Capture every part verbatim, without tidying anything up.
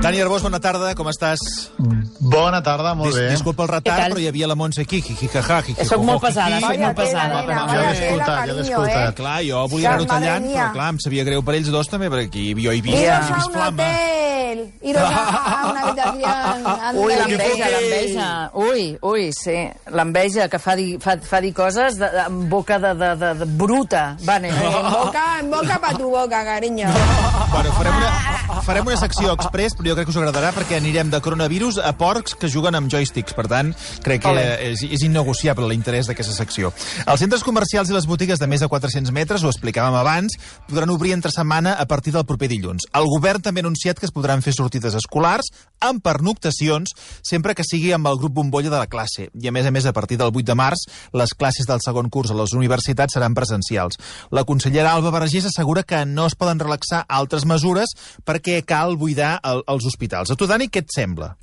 Dani Arbós, bona tarda, com estàs? Bona tarda, molt Dis, bé. Disculpa el retard, però hi havia la Montse aquí, jijijaja, jijijojo. Soc molt pesada, soc molt pesada. Ja l'he escoltat, ja l'he escoltat. Clar, jo volia anar-ho tallant, però clar, em sabia greu per ells dos també, perquè jo he vist, Iros he a vist un flama. hotel, iros a una habitación. Ui, l'enveja, l'enveja. Ui, ui, sí. L'enveja, que fa dir, fa, fa dir coses de, de, amb boca de, de, de, de bruta. Vale. En boca, en boca pa tu boca, cariño. Bueno, farem una, farem una secció express, però jo crec que us agradarà, perquè anirem de coronavirus a porcs que juguen amb joysticks. Per tant, crec que és, és innegociable l'interès d'aquesta secció. Els centres comercials i les botigues de més de quatre-cents metres, ho explicàvem abans, podran obrir entre setmana a partir del proper dilluns. El govern també ha anunciat que es podran fer sortides escolars amb pernoctacions, sempre que sigui amb el grup bombolla de la classe. I a més a més, a partir del vuit de març, les classes del segon curs a les universitats seran presencials. La consellera Alba Vergés assegura que no es poden relaxar altres mesures perquè cal buidar el, els hospitals. A tu, Dani, què et sembla?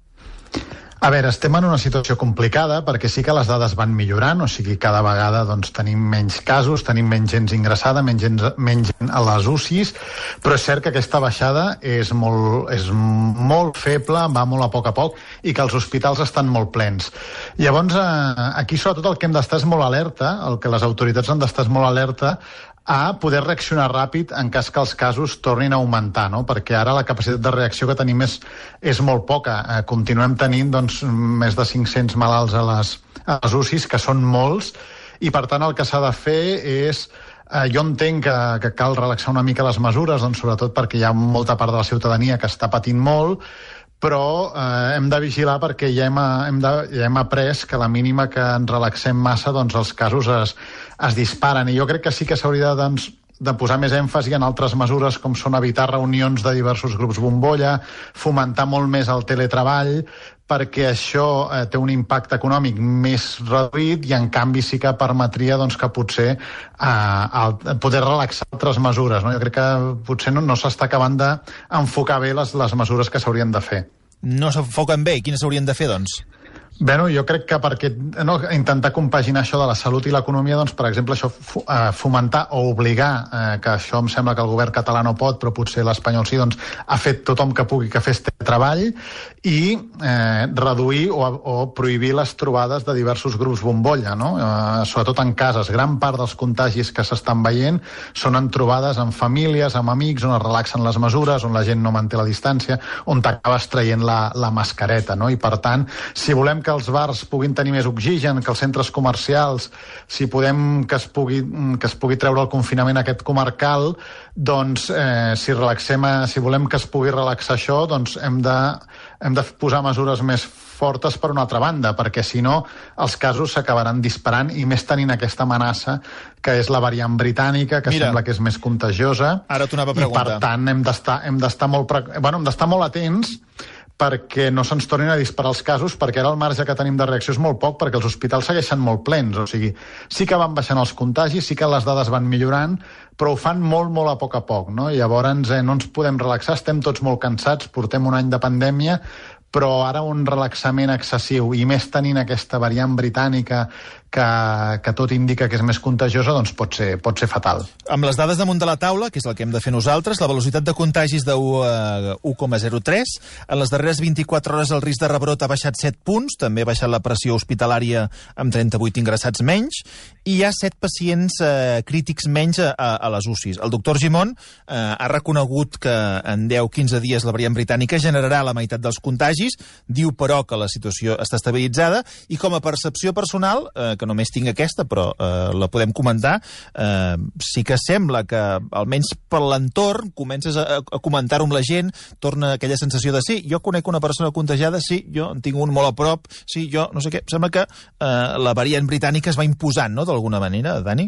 A veure, estem en una situació complicada perquè sí que les dades van millorant, o sigui, cada vegada doncs, tenim menys casos, tenim menys gent ingressada, menys gent, menys gent a les U C Is, però és cert que aquesta baixada és molt, és molt feble, va molt a poc a poc, i que els hospitals estan molt plens. Llavors, eh, aquí sobretot el que hem d'estar és molt alerta, el que les autoritats han d'estar és molt alerta, a poder reaccionar ràpid en cas que els casos tornin a augmentar, no? Perquè ara la capacitat de reacció que tenim és, és molt poca. Eh, continuem tenint doncs, més de cinc-cents malalts a les, a les U C Is, que són molts, i per tant el que s'ha de fer és... Eh, jo entenc que, que cal relaxar una mica les mesures, doncs, sobretot perquè hi ha molta part de la ciutadania que està patint molt, però eh, hem de vigilar perquè ja hem, hem, de, ja hem après que la mínima que ens relaxem massa, doncs els casos es, es disparen. I jo crec que sí que s'hauria de, doncs, de posar més èmfasi en altres mesures com són evitar reunions de diversos grups bombolla, fomentar molt més el teletreball, perquè això eh, té un impacte econòmic més reduït i en canvi sí que permetria doncs, que potser eh, el, poder relaxar altres mesures. No? Jo crec que potser no, no s'està acabant d'enfocar bé les, les mesures que s'haurien de fer. No s'enfoquen bé? Quines s'haurien de fer, doncs? Bueno, jo crec que perquè no, intentar compaginar això de la salut i l'economia, doncs, per exemple, això fomentar o obligar, eh, que això em sembla que el govern català no pot, però potser l'espanyol sí, doncs, ha fet tothom que pugui que fes treball i eh, reduir o, o prohibir les trobades de diversos grups bombolla, no? Eh, sobretot en cases. Gran part dels contagis que s'estan veient són en trobades amb famílies, amb amics, on es relaxen les mesures, on la gent no manté la distància, on t'acabes traient la, la mascareta, no? I per tant, si volem que els bars puguin tenir més oxigen, que els centres comercials, si podem que es pugui, que es pugui treure el confinament aquest comarcal, doncs eh, si relaxem, si volem que es pugui relaxar això, doncs hem de, hem de posar mesures més fortes per una altra banda, perquè si no els casos s'acabaran disparant i més tenint aquesta amenaça que és la variant britànica, que Mira, sembla que és més contagiosa. Ara t'ho anava a preguntar. I per tant hem d'estar hem d'estar molt, bueno, hem d'estar molt atents perquè no se'ns tornin a disparar els casos, perquè ara el marge que tenim de reacció és molt poc, perquè els hospitals segueixen molt plens. O sigui, sí que van baixant els contagis, sí que les dades van millorant, però ho fan molt, molt a poc a poc, no? I llavors eh, no ens podem relaxar, estem tots molt cansats, portem un any de pandèmia, però ara un relaxament excessiu, i més tenint aquesta variant britànica que, que tot indica que és més contagiosa, doncs pot ser, pot ser fatal. Amb les dades damunt de la taula, que és el que hem de fer nosaltres, la velocitat de contagis de u coma zero tres, en les darreres vint-i-quatre hores el risc de rebrot ha baixat set punts, també ha baixat la pressió hospitalària amb trenta-vuit ingressats menys, i hi ha set pacients eh, crítics menys a, a les U C Is. El doctor Gimón eh, ha reconegut que en deu a quinze dies la variant britànica generarà la meitat dels contagis, diu però que la situació està estabilitzada, i com a percepció personal, eh, que només tinc aquesta, però eh, la podem comentar, eh, sí que sembla que, almenys per l'entorn, comences a, a comentar-ho amb la gent, torna aquella sensació de sí, jo conec una persona contagiada, sí, jo en tinc un molt a prop, sí, jo no sé què. Sembla que eh, la variant britànica es va imposant, no?, d'alguna manera, Dani?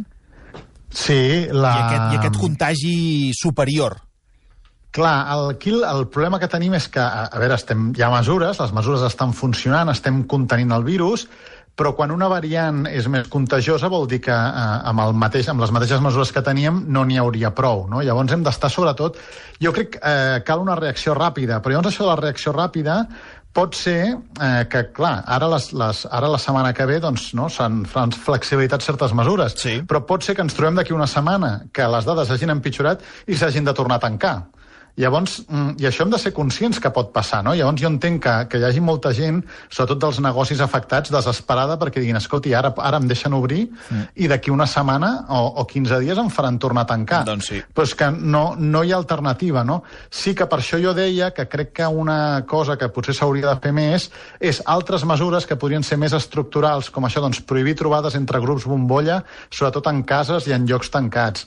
Sí, la... I aquest, i aquest contagi superior. Clar, el, aquí el, el problema que tenim és que, a, a veure, estem, hi ha mesures, les mesures estan funcionant, estem contenint el virus, però quan una variant és més contagiosa vol dir que eh, amb, el mateix, amb les mateixes mesures que teníem no n'hi hauria prou, no? Llavors hem d'estar sobretot... Jo crec que eh, cal una reacció ràpida, però llavors això de la reacció ràpida pot ser eh, que, clar, ara, les, les, ara la setmana que ve doncs, no, s'han flexibilitat certes mesures, sí, però pot ser que ens trobem d'aquí una setmana que les dades hagin empitjorat i s'hagin de tornar a tancar. Llavors, i això hem de ser conscients que pot passar, no? Llavors jo entenc que, que hi hagi molta gent, sobretot dels negocis afectats, desesperada perquè diguin, escolti, ara, ara em deixen obrir mm. i d'aquí una setmana o, o quinze dies em faran tornar a tancar. Doncs sí. Però és que no, no hi ha alternativa, no? Sí que per això jo deia que crec que una cosa que potser s'hauria de fer més és altres mesures que podrien ser més estructurals, com això, doncs, prohibir trobades entre grups bombolla, sobretot en cases i en llocs tancats.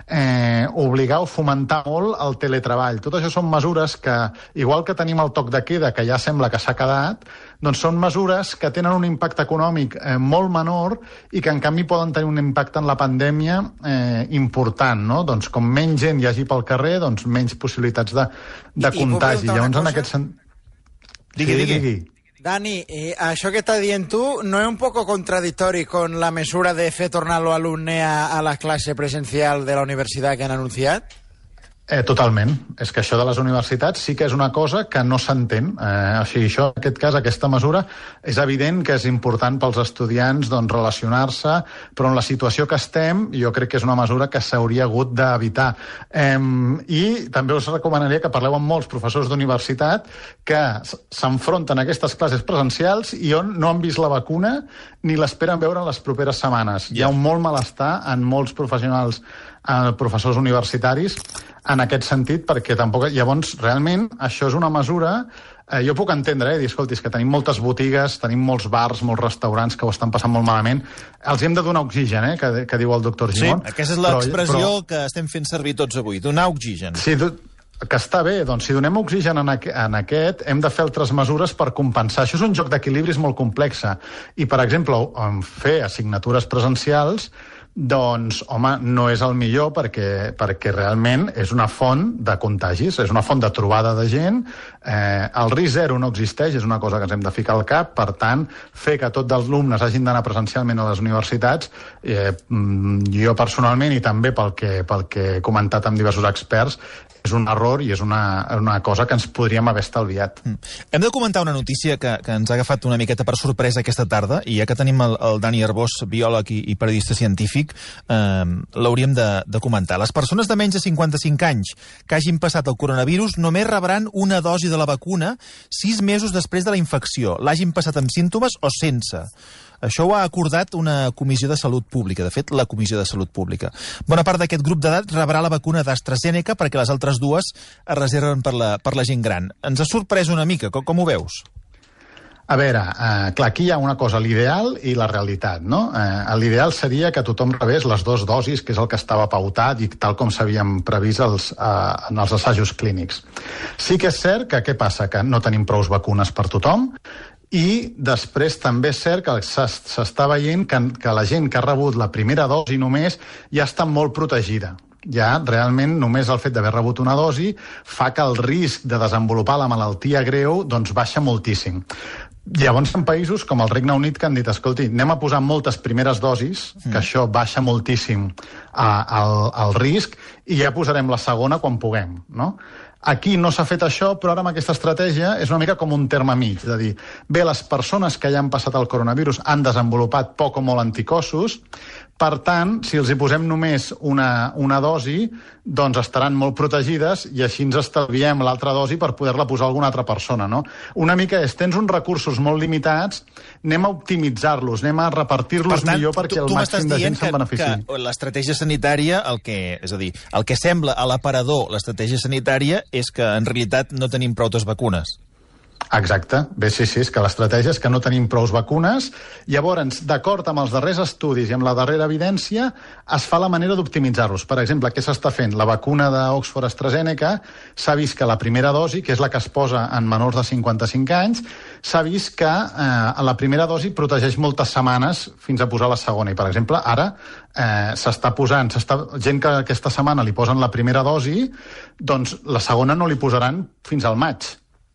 Eh, obligar o fomentar molt el teletreball. Tot això són mesures que, igual que tenim el toc de queda, que ja sembla que s'ha quedat, doncs són mesures que tenen un impacte econòmic eh, molt menor i que, en canvi, poden tenir un impacte en la pandèmia eh, important, no? Doncs com menys gent hi hagi pel carrer, doncs menys possibilitats de, de I, contagi. I Llavors, en aquest sentit... Digui, digui. digui. Dani, eh, això que estás dient tu no es un poco contradictori con la mesura de fer tornar l'alumne a, a la classe presencial de la universitat que han anunciat? Eh, totalment. És que això de les universitats sí que és una cosa que no s'entén. Eh, o sigui, això, en aquest cas, aquesta mesura, és evident que és important pels estudiants doncs, relacionar-se, però en la situació que estem, jo crec que és una mesura que s'hauria hagut d'evitar. Eh, I també us recomanaria que parleu amb molts professors d'universitat que s'enfronten a aquestes classes presencials i on no han vist la vacuna ni l'esperen veure en les properes setmanes. Yeah. Hi ha un molt malestar en molts professionals, eh, professors universitaris, en aquest sentit, perquè tampoc... Llavors, realment, això és una mesura... Eh, jo puc entendre, eh, dir, escolti, és que tenim moltes botigues, tenim molts bars, molts restaurants que ho estan passant molt malament. Els hem de donar oxigen, eh, que, que diu el doctor Gimón. Sí, aquesta és l'expressió però... que estem fent servir tots avui, donar oxigen. Sí, que està bé, doncs si donem oxigen en, aqu en aquest, hem de fer altres mesures per compensar. Això és un joc d'equilibris molt complex. I, per exemple, fer assignatures presencials, doncs, home, no és el millor perquè, perquè realment és una font de contagis, és una font de trobada de gent. Eh, el risc zero no existeix, és una cosa que ens hem de ficar al cap. Per tant, fer que tots els alumnes hagin d'anar presencialment a les universitats, eh, jo personalment, i també pel que, pel que he comentat amb diversos experts, és un error i és una, una cosa que ens podríem haver estalviat. Mm. Hem de comentar una notícia que, que ens ha agafat una miqueta per sorpresa aquesta tarda, i ja que tenim el, el Dani Arbós, biòleg i, i periodista científic, eh, l'hauríem de, de comentar. Les persones de menys de cinquanta-cinc anys que hagin passat el coronavirus només rebran una dosi de la vacuna sis mesos després de la infecció, l'hagin passat amb símptomes o sense. Això ho ha acordat una comissió de salut pública, de fet, la comissió de salut pública. Bona part d'aquest grup d'edat rebrà la vacuna d'AstraZeneca perquè les altres dues es reserven per la, per la gent gran. Ens ha sorprès una mica, com, com ho veus? A veure, eh, clar, aquí hi ha una cosa, l'ideal i la realitat, no? Eh, l'ideal seria que tothom rebés les dues dosis, que és el que estava pautat i tal com s'havien previst els, eh, en els assajos clínics. Sí que és cert que què passa? Que no tenim prous vacunes per tothom, i després també és cert que s'està veient que, que la gent que ha rebut la primera dosi només ja està molt protegida. Ja realment només el fet d'haver rebut una dosi fa que el risc de desenvolupar la malaltia greu doncs baixa moltíssim. Llavors, en països com el Regne Unit que han dit, escolti, anem a posar moltes primeres dosis, que mm. això baixa moltíssim a, el, el risc, i ja posarem la segona quan puguem, no? Aquí no s'ha fet això, però ara amb aquesta estratègia és una mica com un terme mig, és a dir, bé, les persones que ja han passat el coronavirus han desenvolupat poc o molt anticossos, per tant, si els hi posem només una, una dosi, doncs estaran molt protegides i així ens estalviem l'altra dosi per poder-la posar a alguna altra persona, no? Una mica és, tens uns recursos molt limitats, anem a optimitzar-los, anem a repartir-los per tant, millor perquè tu, tu el màxim de gent se'n benefici. Que l'estratègia sanitària, el que, és a dir, el que sembla a l'aparador l'estratègia sanitària és que en realitat no tenim prou vacunes. Exacte. Bé, sí, sí, és que l'estratègia és que no tenim prous vacunes. Llavors, d'acord amb els darrers estudis i amb la darrera evidència, es fa la manera d'optimitzar-los. Per exemple, què s'està fent? La vacuna d'Oxford AstraZeneca s'ha vist que la primera dosi, que és la que es posa en menors de cinquanta-cinc anys, s'ha vist que eh, la primera dosi protegeix moltes setmanes fins a posar la segona. I, per exemple, ara eh, s'està posant, s'està, gent que aquesta setmana li posen la primera dosi, doncs la segona no li posaran fins al maig.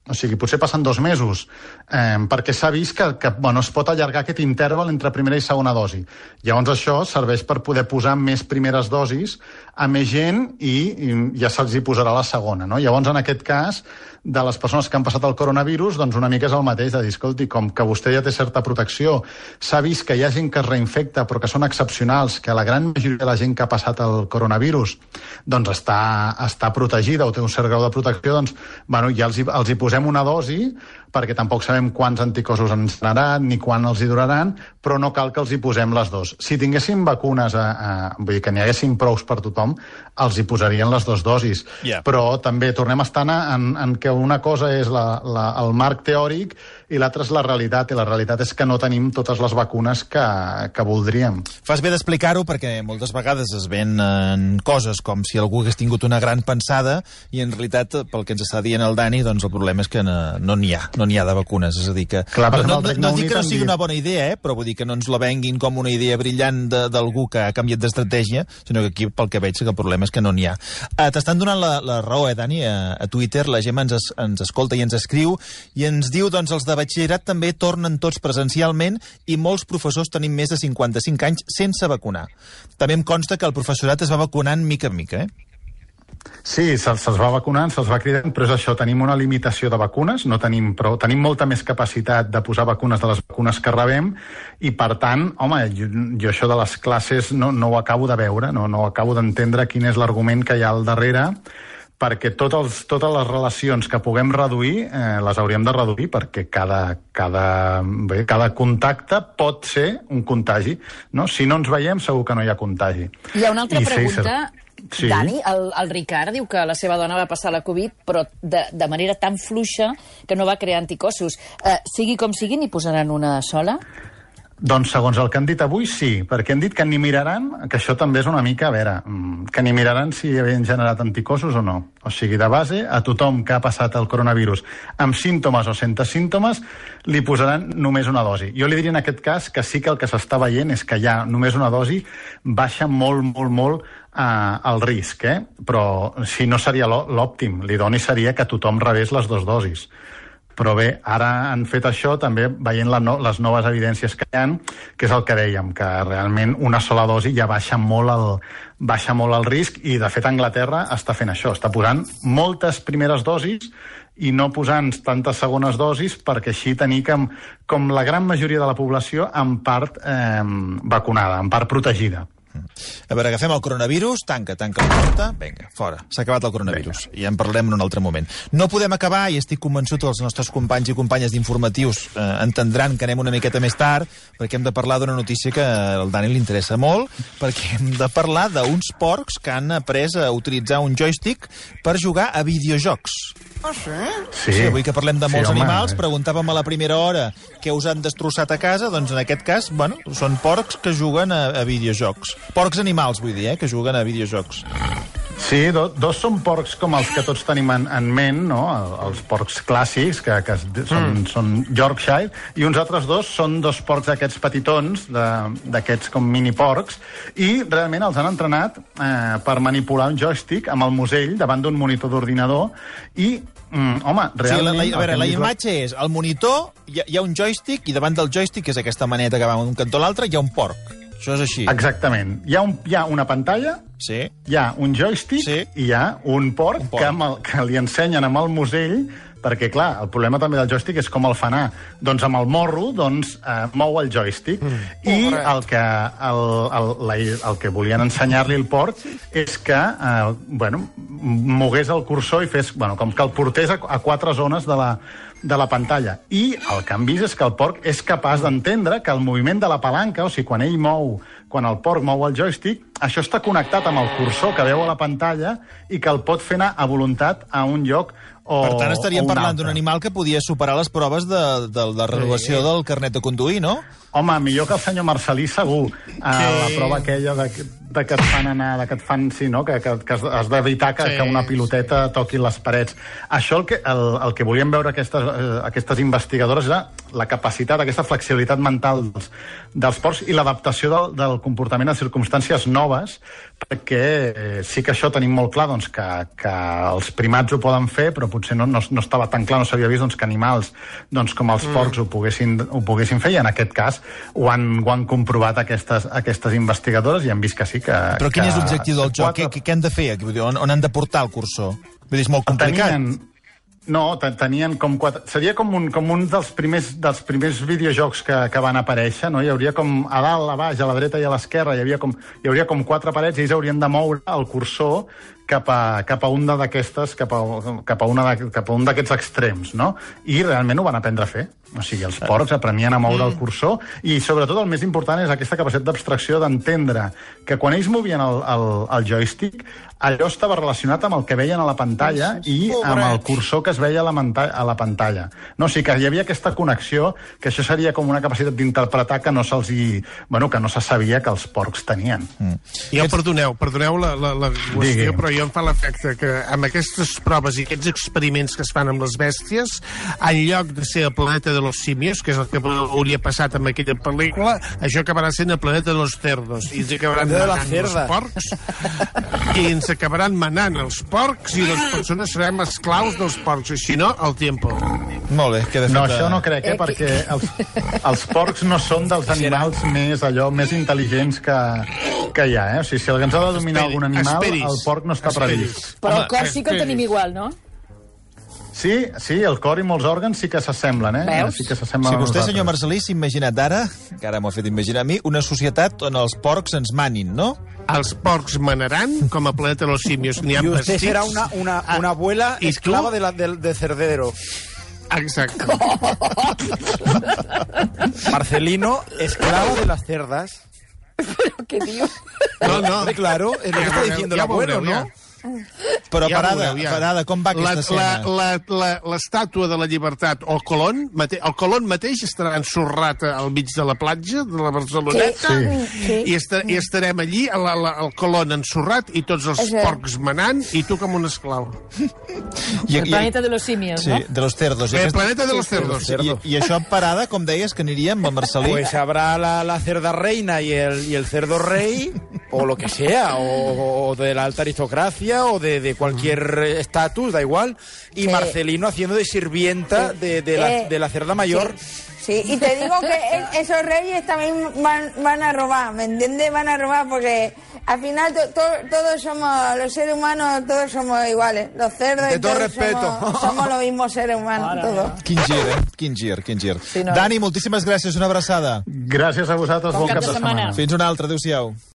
O sigui, potser passen dos mesos, eh, perquè s'ha vist que, que bueno, es pot allargar aquest interval entre primera i segona dosi. Llavors això serveix per poder posar més primeres dosis a més gent i, i ja se'ls hi posarà la segona, no? Llavors, en aquest cas, de les persones que han passat el coronavirus, doncs una mica és el mateix, de dir, escolti, com que vostè ja té certa protecció, s'ha vist que hi ha gent que es reinfecta, però que són excepcionals, que la gran majoria de la gent que ha passat el coronavirus doncs està, està protegida o té un cert grau de protecció, doncs, bueno, ja els hi, els hi posem una dosi, perquè tampoc sabem quants anticossos ens donaran ni quan els hi duraran, però no cal que els hi posem les dues. Si tinguéssim vacunes, a, a, vull dir que n'hi haguessin prous per tothom, els hi posarien les dues dosis. Yeah. Però també tornem a estar en, en que una cosa és la, la, el marc teòric i l'altra és la realitat, i la realitat és que no tenim totes les vacunes que, que voldríem. Fas bé d'explicar-ho perquè moltes vegades es venen coses com si algú hagués tingut una gran pensada i en realitat, pel que ens està dient el Dani, doncs el problema és que no n'hi ha, no n'hi ha de vacunes. És a dir que... Clar, no, no, no dic que no sigui una bona idea, eh? Però vull dir que no ens la venguin com una idea brillant d'algú que ha canviat d'estratègia, sinó que aquí, pel que veig, que el problema és que no n'hi ha. Uh, T'estan donant la, la raó, eh, Dani? A, a Twitter la Gemma ens, es, ens escolta i ens escriu i ens diu, doncs, els de batxillerat també tornen tots presencialment i molts professors tenim més de cinquanta-cinc anys sense vacunar. També em consta que el professorat es va vacunant mica en mica, eh? Sí, se'ls se va vacunant, se'ls va cridant, però és això, tenim una limitació de vacunes, no tenim prou, tenim molta més capacitat de posar vacunes de les vacunes que rebem i, per tant, home, jo, jo això de les classes no, no ho acabo de veure, no, no acabo d'entendre quin és l'argument que hi ha al darrere, perquè tot els, totes les relacions que puguem reduir, eh, les hauríem de reduir, perquè cada, cada, bé, cada contacte pot ser un contagi, no? Si no ens veiem, segur que no hi ha contagi. Hi ha una altra I pregunta... Sí, sí. Dani, el, el Ricard diu que la seva dona va passar la Covid, però de, de manera tan fluixa que no va crear anticossos. Eh, sigui com sigui, n'hi posaran una sola? Doncs segons el que han dit avui, sí, perquè han dit que ni miraran, que això també és una mica, a veure, que ni miraran si havien generat anticossos o no. O sigui, de base, a tothom que ha passat el coronavirus amb símptomes o sense símptomes, li posaran només una dosi. Jo li diria en aquest cas que sí que el que s'està veient és que ja només una dosi baixa molt, molt, molt eh, el risc, eh? Però si no seria l'òptim, l'idoni seria que tothom rebés les dues dosis. Però bé, ara han fet això també veient la no, les noves evidències que hi ha, que és el que dèiem, que realment una sola dosi ja baixa molt el, baixa molt el risc i, de fet, Anglaterra està fent això, està posant moltes primeres dosis i no posant tantes segones dosis perquè així tenir com, com la gran majoria de la població en part eh, vacunada, en part protegida. A veure, agafem el coronavirus, tanca, tanca la porta, vinga, fora. S'ha acabat el coronavirus. Venga. I en parlem en un altre moment. No podem acabar, i estic convençut que els nostres companys i companyes d'informatius eh, entendran que anem una miqueta més tard, perquè hem de parlar d'una notícia que al Dani li interessa molt, perquè hem de parlar d'uns porcs que han après a utilitzar un joystick per jugar a videojocs. Ah, sí? Sí, sí, avui que parlem de molts sí, home, animals, eh? preguntàvem a la primera hora què us han destrossat a casa, doncs en aquest cas, bueno, són porcs que juguen a, a videojocs. Porcs animals, vull dir, eh, que juguen a videojocs. Sí, do, dos són porcs com els que tots tenim en, en ment, no? Els porcs clàssics, que, que són, mm. són Yorkshire, i uns altres dos són dos porcs d'aquests petitons, d'aquests com mini porcs, i realment els han entrenat eh, per manipular un joystick amb el musell davant d'un monitor d'ordinador i Mm, home, realment... Sí, la, la, a veure, la imatge és el monitor, hi ha, hi ha un joystick, i davant del joystick, que és aquesta maneta que va d'un cantó a l'altre, hi ha un porc. Això és així. Exactament. Hi ha, un, hi ha una pantalla, sí. Hi ha un joystick sí. I hi ha un porc, un porc. Que, amb el, que li ensenyen amb el musell, perquè, clar, el problema també del joystick és com el fa anar. Doncs amb el morro, doncs, eh, mou el joystick. Mm. I oh, el que, el, el, la, el que volien ensenyar-li el porc és que, eh, bueno, mogués el cursor i fes, bueno, com que el portés a, a quatre zones de la, de la pantalla. I el que han vist és que el porc és capaç d'entendre que el moviment de la palanca, o sigui, quan ell mou, quan el porc mou el joystick, això està connectat amb el cursor que veu a la pantalla i que el pot fer anar a voluntat a un lloc o per tant, estaríem parlant d'un animal que podia superar les proves de, de la renovació sí. del carnet de conduir, no? Home, millor que el senyor Marcelí, segur. Sí. La prova aquella de, de que et fan anar, de que et fan, sí, no? Que, que, que has d'evitar que, sí. que una piloteta toqui les parets. Això el que, el, el que volien veure aquestes, eh, aquestes investigadores era la capacitat, aquesta flexibilitat mental dels, dels porcs i l'adaptació del, del del comportament a circumstàncies noves, perquè eh, sí que això tenim molt clar, doncs, que, que els primats ho poden fer, però potser no, no, no estava tan clar, no s'havia vist doncs, que animals doncs, com els porcs mm. ho, poguessin, ho poguessin fer, i en aquest cas ho han, ho han comprovat aquestes, aquestes investigadores i han vist que sí que... Però quin que és l'objectiu del joc? Quatre... Què, què han de fer? On, on han de portar el cursor? Vull dir, és molt complicat. Tenien... No, tenien com quatre... Seria com un, com un dels primers, dels primers videojocs que, que van aparèixer, no? Hi hauria com a dalt, a baix, a la dreta i a l'esquerra, hi, havia com, hi hauria com quatre parets i ells haurien de moure el cursor cap a, cap a una d'aquestes, cap a, cap a, una de, cap a un d'aquests extrems, no? I realment ho van aprendre a fer. O sigui, els porcs aprenien a moure mm. el cursor i, sobretot, el més important és aquesta capacitat d'abstracció d'entendre que quan ells movien el, el, el joystick, allò estava relacionat amb el que veien a la pantalla i amb el cursor que es veia a la, a la pantalla. No, o sigui que hi havia aquesta connexió, que això seria com una capacitat d'interpretar que no se'ls hi... Bueno, que no se sabia que els porcs tenien. Mm. Ja, perdoneu, perdoneu la, la, la qüestió, però jo em fa l'efecte que amb aquestes proves i aquests experiments que es fan amb les bèsties, en lloc de ser el planeta de los simios, que és el que hauria passat amb aquella pel·lícula, això acabarà sent el planeta de los cerdos. I ens acabaran manant els porcs, i ens acabaran manant els porcs, i les persones serem esclaus dels porcs. I si no, el tiempo. Molt bé. Que de fet... No, això no crec, eh? Perquè els, els porcs no són dels animals més, allò, més intel·ligents que, que hi ha, eh? O sigui, si ens ha de dominar algun animal, el porc no està previst. Però el cos sí que el tenim igual, no? Sí, sí, el cor i molts òrgans sí que s'assemblen, eh? Veus? Sí que s'assemblen si vostè, senyor Marcelí, s'ha imaginat ara, que ara m'ho ha fet imaginar a mi, una societat on els porcs ens manin, no? Els porcs manaran com a planeta de los simios. Y usted será una, una, una abuela ah, esclava de, la, de, de cerdero. Exacto. Marcelino, esclavo de las cerdas. ¿Pero qué tío? No, no. Claro, es lo que está diciendo el abuelo, ¿no? Però ja parada, veureu, ja. parada, com va aquesta la, escena? L'estàtua de la llibertat, o el Colón, mate, el Colón mateix estarà ensorrat al mig de la platja de la Barceloneta, sí, sí. I, esta, i estarem allí, el, el, el Colón ensorrat, i tots els sí. porcs manant, i tu com un esclau. I, el planeta de los simios, sí, ¿no? de los cerdos. El aquest... planeta de los cerdos. I, I això, parada, com deies, que aniríem amb el Marcelí? Pues habrá la, la cerda reina y el, y el cerdo rey, o lo que sea, o, o de la alta aristocracia, o de, de cualquier estatus, da igual, y sí. Marcelino haciendo de sirvienta sí. de, de, la, eh, de la cerda mayor. Sí. Sí, y te digo que esos reyes también van, van a robar, ¿me entiendes? Van a robar porque al final to, to, todos somos, los seres humanos, todos somos iguales. Los cerdos de y todo todos respeto. Somos, somos los mismos seres humanos, Ara, todos. Quin gir, eh? Quin gir, quin gir. Sí, no? Dani, moltíssimes gràcies, una abraçada. Gràcies a vosaltres, bon, bon cap, cap de setmana. setmana. Fins una altra, adéu-siau.